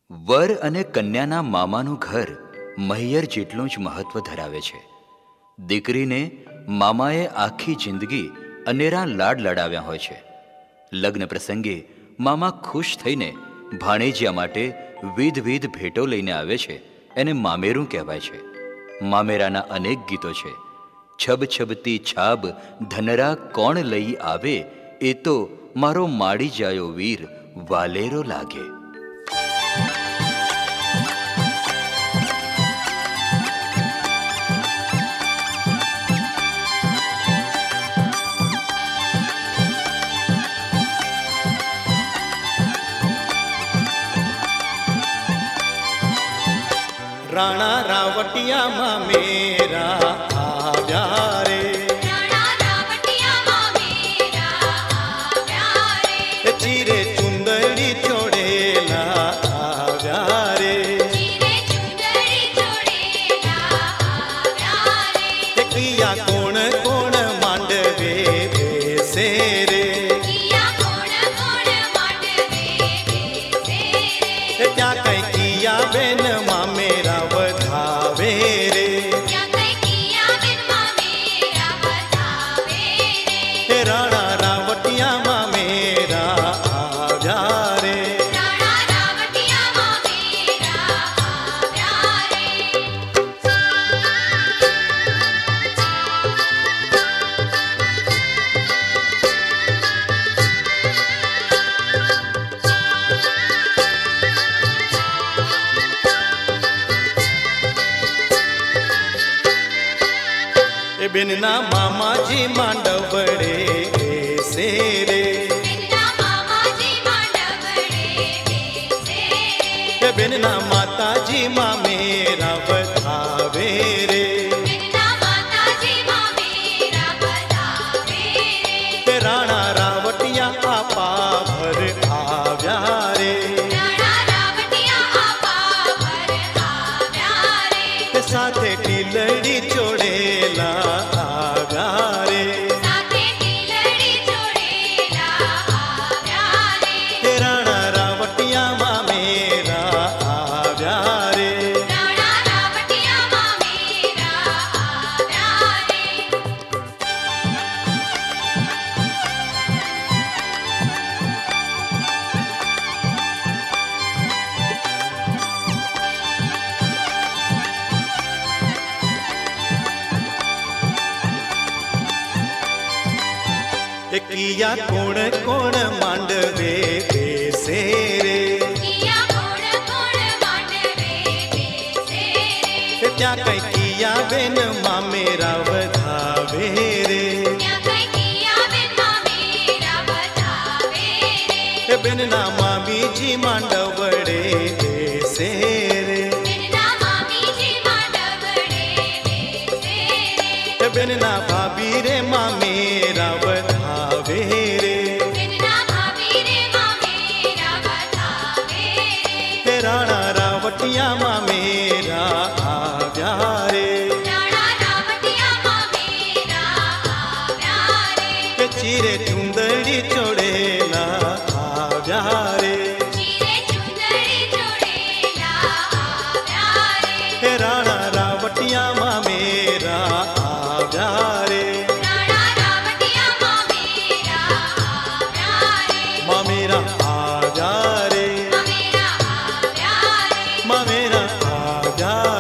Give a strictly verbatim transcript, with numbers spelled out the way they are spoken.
वर अने कन्याना मामानुं घर મહિયર જેટલું જ મહત્વ ધરાવે છે। દીકરીને મામાએ આખી જિંદગી અનેરા લાડ લડાવ્યા હોય છે। લગ્ન પ્રસંગે મામા ખુશ થઈને ભાણેજિયા માટે વિધવિધ ભેટો લઈને આવે છે, એને મામેરું કહેવાય છે। મામેરાના અનેક ગીતો છે। છબ છબતી છાબ ધનરા કોણ લઈ આવે, એ તો મારો માડી જાયો વીર વાલેરો લાગે। राणा रावटिया मामेरा आव्या रे, राणा रावटिया मामेरा आव्या रे, चीरे चुंदड़ी चोड़ेला आव्या रे, चीरे चुंदड़ी चोड़ेला आव्या रे, किया कोण कोण मांडवे बेसे रे, किया कोण कोण मांडवे बेसे रे, क्या कई किया बेन मामेरा वधावे रे, क्या कई किया बिन मामेरा बतावे रे, राणा रावटिया मामेरा आव्या रे। राणा रावटिया मामेरा आव्या रे। बिनना मामा जी मांडवड़े से रे, बिनना मामा जी मांडवड़े बेसे रे, बिनना माता जी मामेरा बतावे रे, बिनना माता जी मामेरा बतावे रे, राणा रावटिया आपा भर आव्या रे, राणा रावटिया आपा भर आव्या रे, साथे टीलड़ी चोड़ेला आव्या रे, साथे टीलड़ी चोड़ेला आव्या रे, राणा रावटिया मामेरा आव्या रे। राणा रावटिया मामेरा आव्या रे। किया कोण कोण मांडवे बेसे रे, किया कोण कोण मांडवे बेसे रे, क्या कई किया बेन मामेरा वधावे रे, क्या कई किया बिन मामेरा बतावे रे, बिनना मामी जी मांडवड़े बेसे रे, बिनना मामी जी मांडवड़े बेसे रे, बिनना भाभी रे मामेरा वधावे रे, बिनना भाभी रे मामेरा बतावे रे, राणा रावटिया मामेरा आव्या रे, राणा रावटिया मामेरा आव्या रे, चीरे चुंदड़ी चोड़ेला आव्या रे, चीरे चुंदड़ी चोड़ेला आव्या रे, राणा रावटिया मामेरा आव्या रे, राणा रावटिया मामेरा आव्या रे, मामेरा आव्या रे, मामेरा आव्या रे, मामेरा आव्या